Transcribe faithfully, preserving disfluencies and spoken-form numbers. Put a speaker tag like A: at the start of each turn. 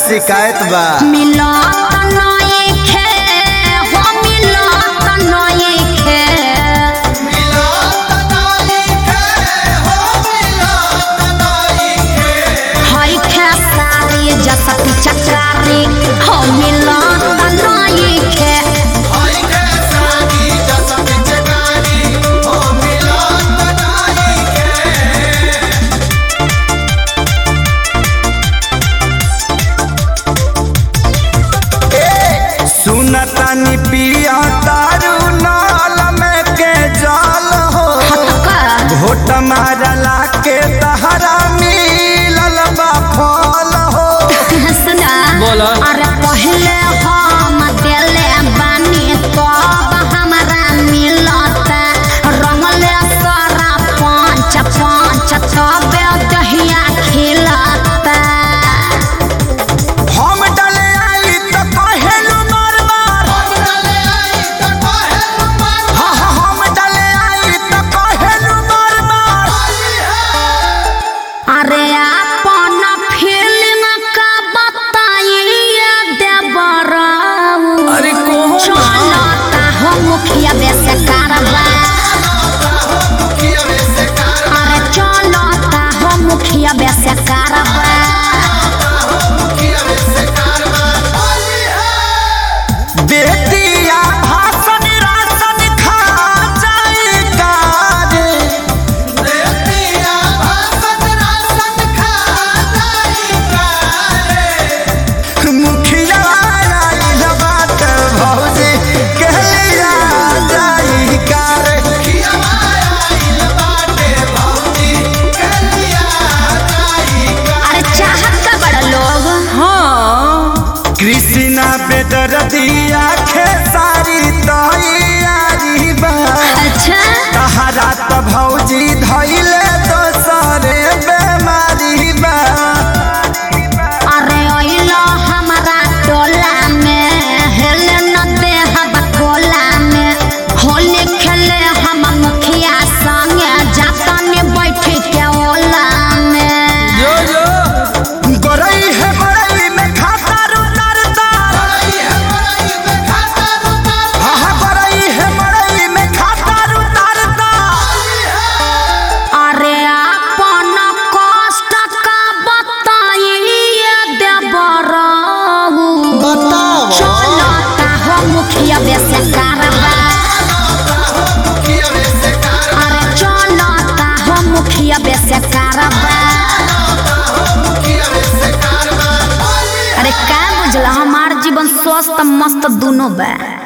A: शिकायत बा।
B: सुनतानी पिया तारू नाल में के जाल हो घोट मारला के तहरा मिलल बा फल हो।
C: बोला अरे पहले हम दिले बानी तब हमरा मिलता रंगले सारा पांच पांच तब दहिया खिलता।
B: हम डले आई तो कहेलू मार मार हाँ हाँ हम डले आई तो कहेलू मार मार।
C: अरे अपन फिल्म का बताइए देवराऊ
B: अरे कौन
C: चलता हो मुखिया वैसे कारवा अरे चलता हो मुखिया वैसे कारवा।
B: बेटिया भाषण राशन खा जाई कारे बेटिया भाषण राशन खा जाई कारे मुखिया आइल बात भौजी कहलिया जाई कारे मुखिया आइल बाटे भौजी कहलिया जाई कारे।
C: अरे चाहत का बड़ा लोग
B: कृष्णा बेदरदिया खेसारी तैयारी बा।
C: अच्छा
B: तहरा तो भौजी धैले दोसरे बेमारी बा।
C: अरे ओइलो हमारा टोला में हेले न दे हवा कोला में होली खेले हम मुखिया संगे जाता ने बैठे के ओला में।
B: यो यो गरई है गरई में खाता रुतरता हाँ हाँ गरई है गरई में खाता रुतरता।
C: अरे अपन कष्ट का बताइए देवराऊ चलता हो मुखिया वैसे कारवा अरे चलता हो मुखिया वैसे कारवा। अरे का बुझला हमार जीवन स्वस्थ मस्त दोनों बा।